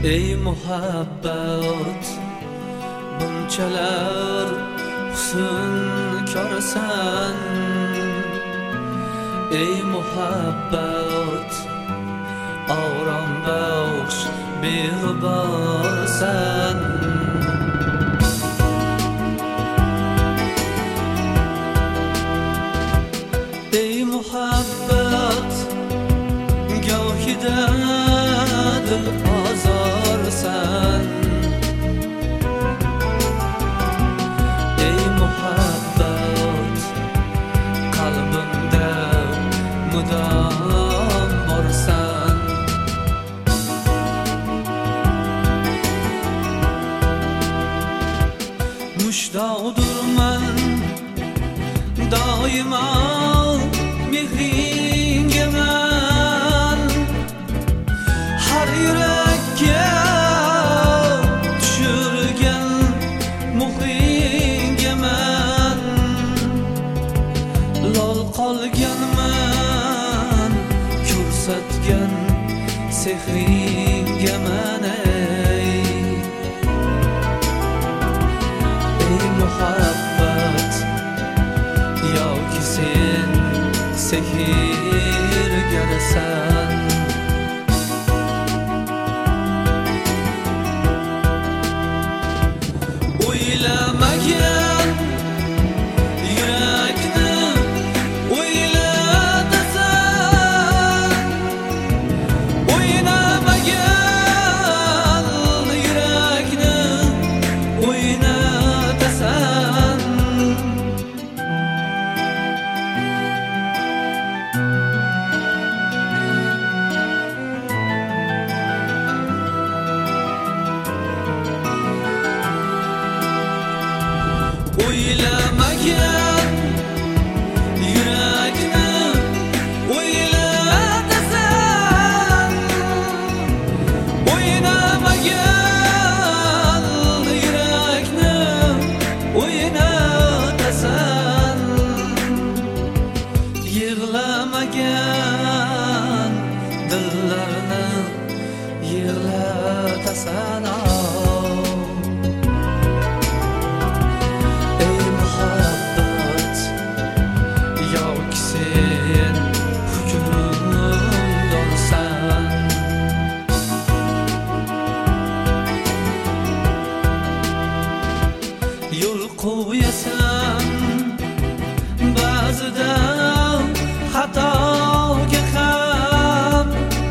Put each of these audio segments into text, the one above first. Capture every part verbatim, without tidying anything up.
ey muhabbat, bunchalar husn ko'rsan. Ey muhabbat, orom baxsh mehribonsan. Ey muhabbat, gohida dil ozorsan. Ey muhabbat, qalbimda mudom borsan. Mushtoqdirman doimo mehringga man, har yurakka tushirgan muhingga man. Lol qolganman ko'rsatgan sehringga man. Ey muhabbat, yoki sen sehrgarsan. O'ylamagan yurakni o'ylatasan. O'ynamagan yurakni o'ynatasan. O'ylamagan yurakni o'ylatasan. O'ynamagan yurakni o'ynatasan. Yig'lamagan dillarni yig'latasan. Yo'l qo'yasan ba'zida xatoga ham,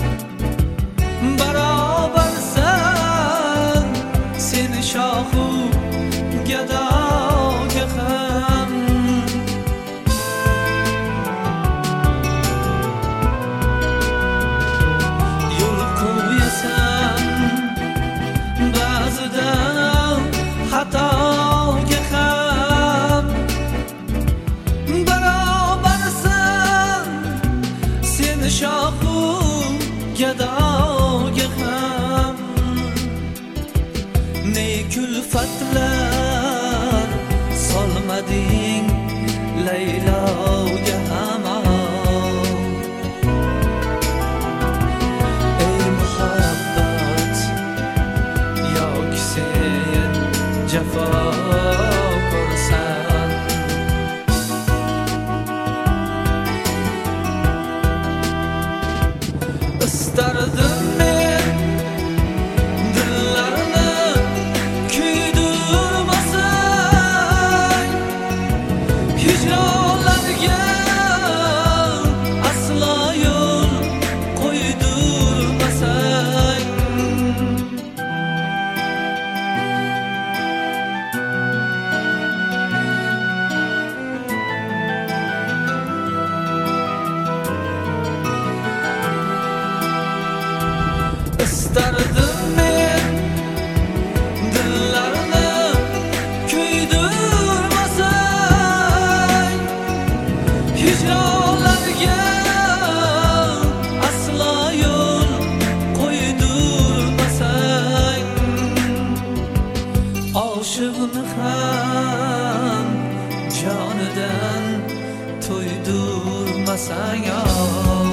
barobarsan seni shohu gadoga ham. Yo'l qo'yasan ba'zida xatoga ham, barobarsan seni shohu gadoga ham. Ne kulfatlar solmading Layloga ham. Ey muhabbat, yoki sen jafo ko'rsan. Istardim men dillarni kuydirmasang, hijronlarga aslo yo'l qo'ydirmasang. Istardim men dillarni kuydirmasang, hijronlarga aslo yo'l qo'ydirmasang. Oshiqni ham jonidan to'ydirmasang.